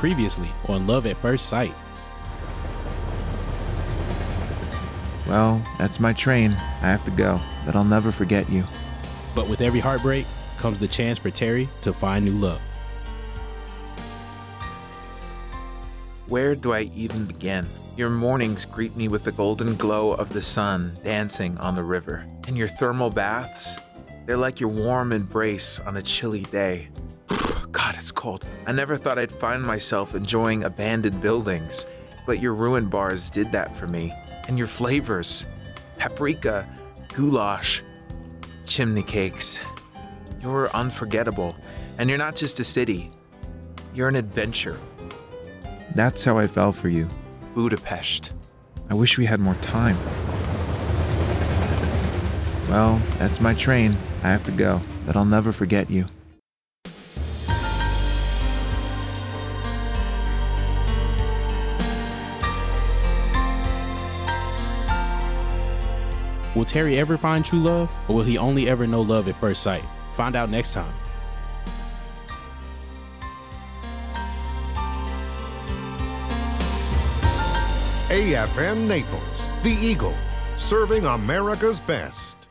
previously on Love at First Sight. Well, that's my train. I have to go, but I'll never forget you. But with every heartbreak comes the chance for Terry to find new love. Where do I even begin? Your mornings greet me with the golden glow of the sun dancing on the river. And your thermal baths, they're like your warm embrace on a chilly day. God, it's cold. I never thought I'd find myself enjoying abandoned buildings, but your ruined bars did that for me. And your flavors, paprika, goulash, chimney cakes. You're unforgettable. And you're not just a city, you're an adventure. That's how I fell for you. Budapest. I wish we had more time. Well, that's my train. I have to go, but I'll never forget you. Will Terry ever find true love, or will he only ever know love at first sight? Find out next time. AFM Naples, the Eagle, serving America's best.